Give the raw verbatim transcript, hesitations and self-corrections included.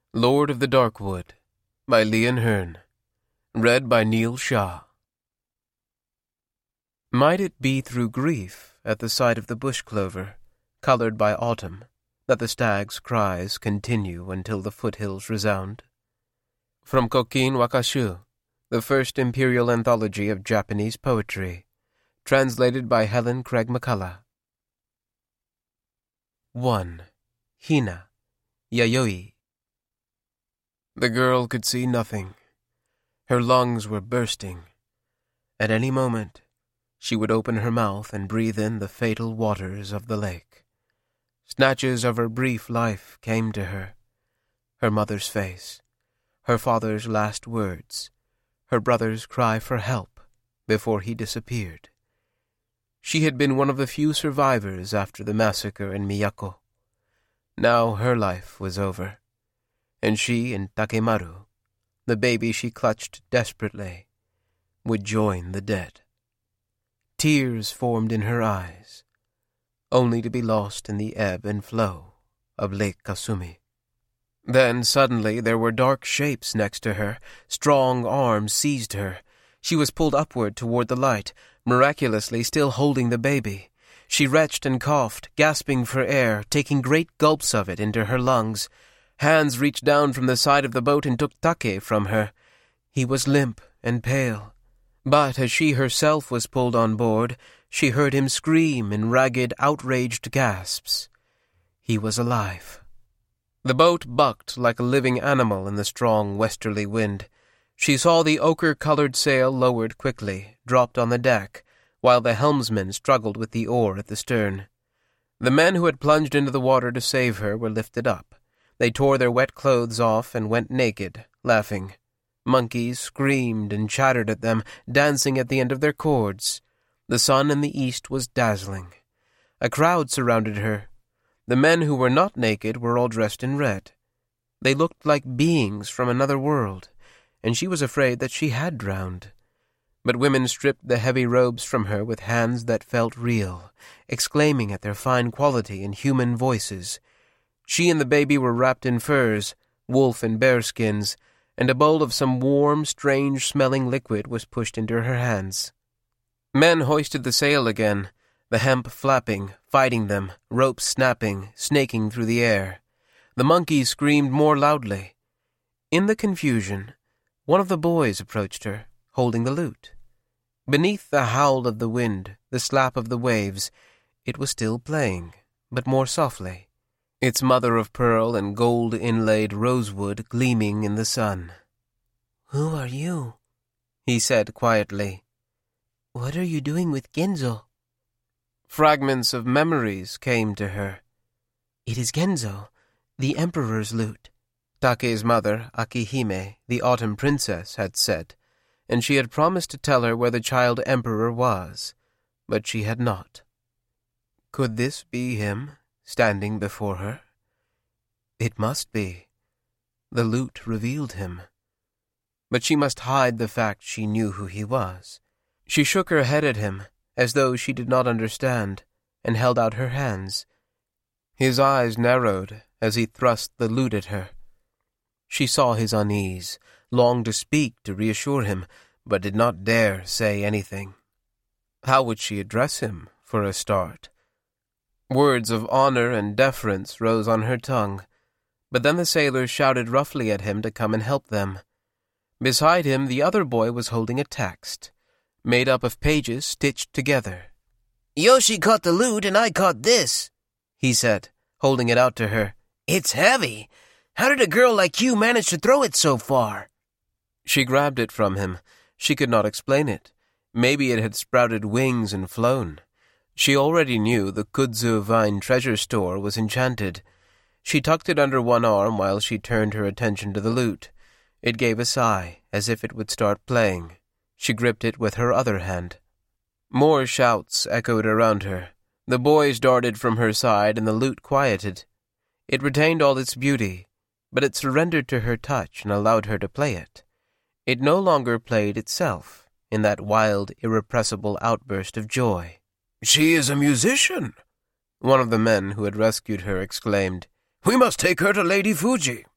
Lord of the Darkwood by Leon Hearn. Read by Neil Shah. Might it be through grief at the sight of the bush clover, colored by autumn, that the stag's cries continue until the foothills resound? From Kokin Wakashu, the first imperial anthology of Japanese poetry, translated by Helen Craig McCullough. one. Hina, Yayoi. The girl could see nothing. Her lungs were bursting. At any moment, she would open her mouth and breathe in the fatal waters of the lake. Snatches of her brief life came to her. Her mother's face, her father's last words, her brother's cry for help before he disappeared. She had been one of the few survivors after the massacre in Miyako. Now her life was over, and she and Takemaru, the baby she clutched desperately, would join the dead. Tears formed in her eyes, only to be lost in the ebb and flow of Lake Kasumi. Then suddenly there were dark shapes next to her. Strong arms seized her. She was pulled upward toward the light, miraculously still holding the baby. She retched and coughed, gasping for air, taking great gulps of it into her lungs. Hands reached down from the side of the boat and took Take from her. He was limp and pale, but as she herself was pulled on board, she heard him scream in ragged, outraged gasps. He was alive. The boat bucked like a living animal in the strong westerly wind. She saw the ochre-colored sail lowered quickly, dropped on the deck, while the helmsman struggled with the oar at the stern. The men who had plunged into the water to save her were lifted up. They tore their wet clothes off and went naked, laughing. Monkeys screamed and chattered at them, dancing at the end of their cords. The sun in the east was dazzling. A crowd surrounded her. The men who were not naked were all dressed in red. They looked like beings from another world, and she was afraid that she had drowned. But women stripped the heavy robes from her with hands that felt real, exclaiming at their fine quality in human voices. She and the baby were wrapped in furs, wolf and bear skins, and a bowl of some warm, strange-smelling liquid was pushed into her hands. Men hoisted the sail again, the hemp flapping, fighting them, ropes snapping, snaking through the air. The monkeys screamed more loudly. In the confusion, one of the boys approached her, holding the lute. Beneath the howl of the wind, the slap of the waves, it was still playing, but more softly, its mother-of-pearl and gold-inlaid rosewood gleaming in the sun. "Who are you?" he said quietly. "What are you doing with Genzo?" Fragments of memories came to her. "It is Genzo, the Emperor's lute," Take's mother, Akihime, the Autumn Princess, had said, and she had promised to tell her where the child emperor was, but she had not. Could this be him, standing before her? It must be. The lute revealed him. But she must hide the fact she knew who he was. She shook her head at him, as though she did not understand, and held out her hands. His eyes narrowed as he thrust the lute at her. She saw his unease, longed to speak to reassure him, but did not dare say anything. How would she address him, for a start? Words of honor and deference rose on her tongue, but then the sailors shouted roughly at him to come and help them. Beside him the other boy was holding a text, made up of pages stitched together. "Yoshi caught the lute and I caught this," he said, holding it out to her. "It's heavy. How did a girl like you manage to throw it so far?" She grabbed it from him. She could not explain it. Maybe it had sprouted wings and flown. She already knew the kudzu vine treasure store was enchanted. She tucked it under one arm while she turned her attention to the lute. It gave a sigh, as if it would start playing. She gripped it with her other hand. More shouts echoed around her. The boys darted from her side, and the lute quieted. It retained all its beauty, but it surrendered to her touch and allowed her to play it. It no longer played itself in that wild, irrepressible outburst of joy. "She is a musician," one of the men who had rescued her exclaimed. "We must take her to Lady Fuji."